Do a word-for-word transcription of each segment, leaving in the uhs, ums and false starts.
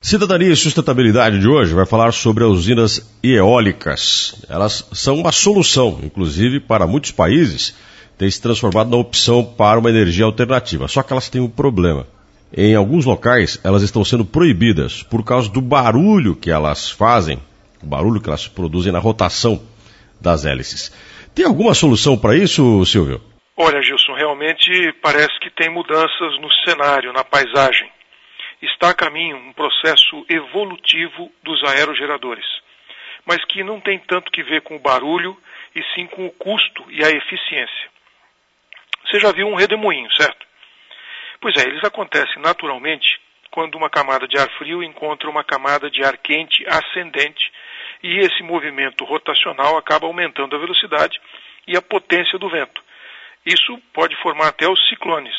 Cidadania e Sustentabilidade de hoje vai falar sobre as usinas eólicas. Elas são uma solução, inclusive para muitos países, têm se transformado na opção para uma energia alternativa. Só que elas têm um problema. Em alguns locais, elas estão sendo proibidas por causa do barulho que elas fazem, o barulho que elas produzem na rotação das hélices. Tem alguma solução para isso, Silvio? Olha, Gilson, realmente parece que tem mudanças no cenário, na paisagem. Está a caminho um processo evolutivo dos aerogeradores, mas que não tem tanto que ver com o barulho, e sim com o custo e a eficiência. Você já viu um redemoinho, certo? Pois é, eles acontecem naturalmente quando uma camada de ar frio encontra uma camada de ar quente ascendente, e esse movimento rotacional acaba aumentando a velocidade e a potência do vento. Isso pode formar até os ciclones.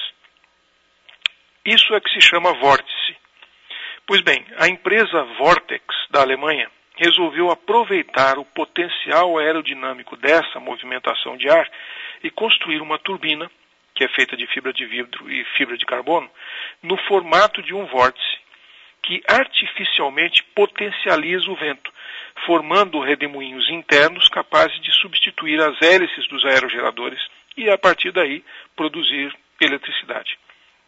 Isso é que se chama vórtice. Pois bem, a empresa Vortex, da Alemanha, resolveu aproveitar o potencial aerodinâmico dessa movimentação de ar e construir uma turbina, que é feita de fibra de vidro e fibra de carbono, no formato de um vórtice, que artificialmente potencializa o vento, formando redemoinhos internos capazes de substituir as hélices dos aerogeradores e, a partir daí, produzir eletricidade.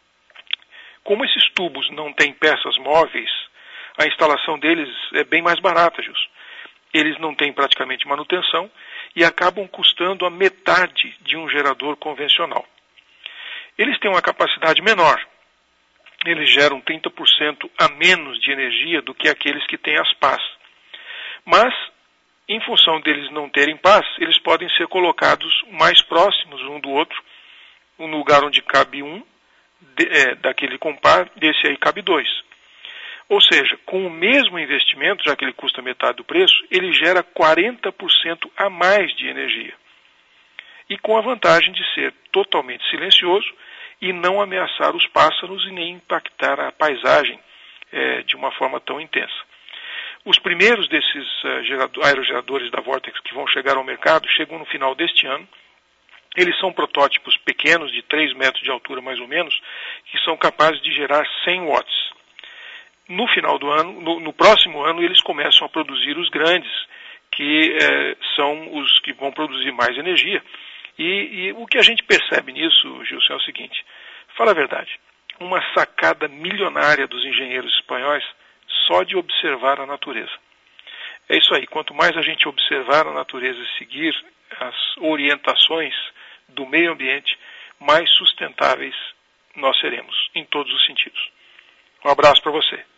Como esses tubos não têm peças móveis, a instalação deles é bem mais barata, Gilson. Eles não têm praticamente manutenção e acabam custando a metade de um gerador convencional. Eles têm uma capacidade menor. Eles geram trinta por cento a menos de energia do que aqueles que têm as pás. Mas, em função deles não terem pás, eles podem ser colocados mais próximos um do outro, no lugar onde cabe um, de, é, daquele compar, desse aí cabe dois. Ou seja, com o mesmo investimento, já que ele custa metade do preço, ele gera quarenta por cento a mais de energia. E com a vantagem de ser totalmente silencioso e não ameaçar os pássaros e nem impactar a paisagem é, de uma forma tão intensa. Os primeiros desses uh, aerogeradores da Vortex que vão chegar ao mercado chegam no final deste ano. Eles são protótipos pequenos, de três metros de altura mais ou menos, que são capazes de gerar cem watts. No final do ano, no, no próximo ano, eles começam a produzir os grandes, que eh, são os que vão produzir mais energia. E, e o que a gente percebe nisso, Gilson, é o seguinte: fala a verdade, uma sacada milionária dos engenheiros espanhóis só de observar a natureza. É isso aí, quanto mais a gente observar a natureza e seguir as orientações do meio ambiente, mais sustentáveis nós seremos, em todos os sentidos. Um abraço para você.